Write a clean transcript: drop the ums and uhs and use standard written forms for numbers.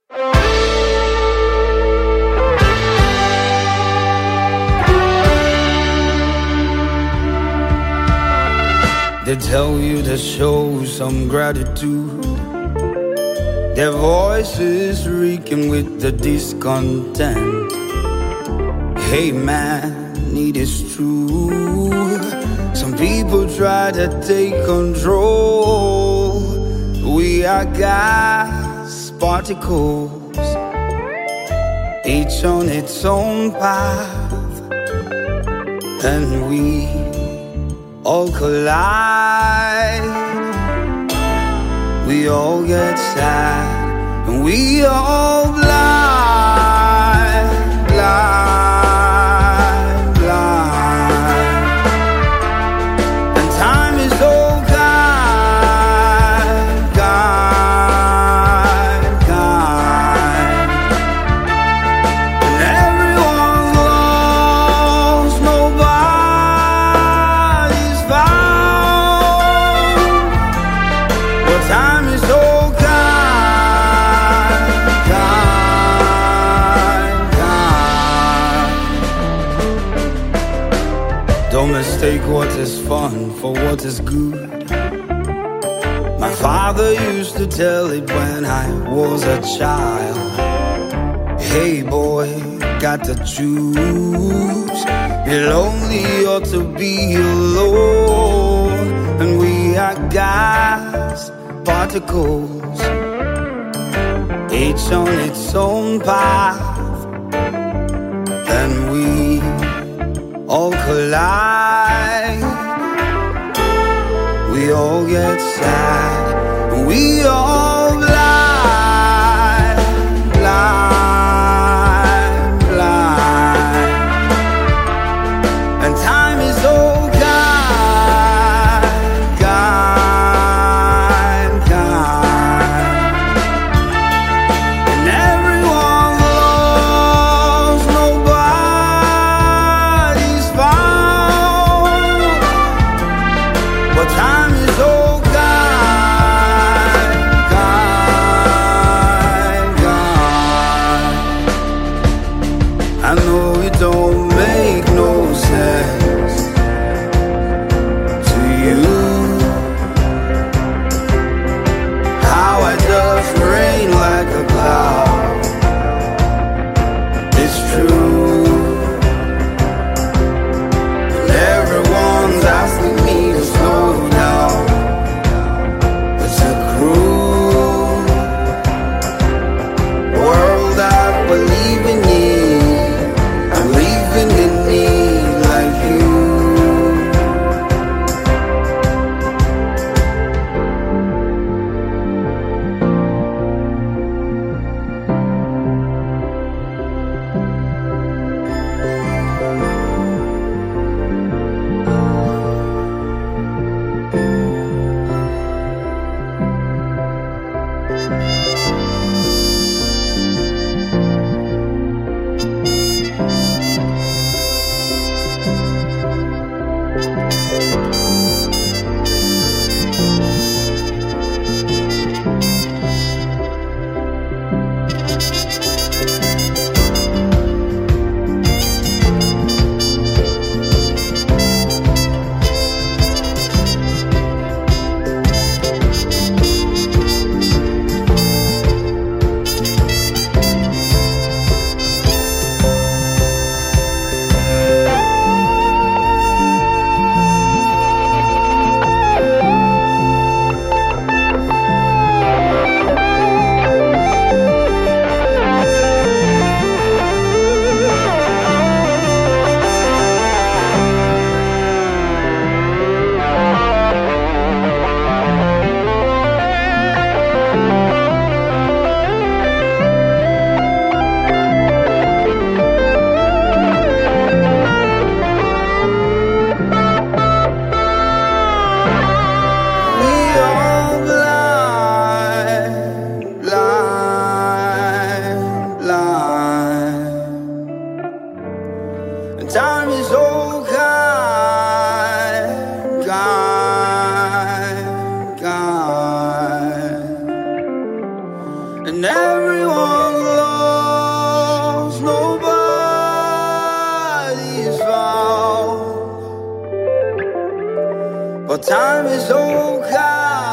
They tell you to show some gratitude. Their voices reeking with the discontent. Hey man, it is true. Some people try to take control. We are gas particles, each on its own path, and we all collide. We all get sad, and we all blind, blind, blind. And time is so kind, kind, kind. And everyone's lost, nobody's found. Well, time is so kind, kind, kind. Don't mistake what is fun for what is good. My father used to tell it when I was a child. Hey boy, got to choose. You're lonely or to be alone. And we are gas particles, each on its own path, and we all collide. We all get sad, we all blind, blind, blind. And time is so kind, kind, kind. And everyone's lost, nobody's found. But time is so kind, kind, everyone's lost, nobody's found. But time is so kind.